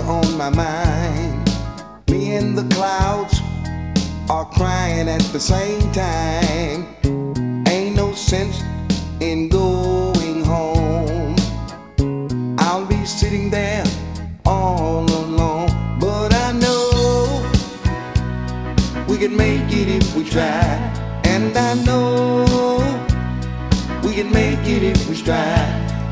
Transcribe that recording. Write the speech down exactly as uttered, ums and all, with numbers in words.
you're on my mind. Me and the clouds are crying at the same time. Ain't no sense in going home. I'll be sitting there all alone. But I know we can make it if we try. And I know we can make it if we try.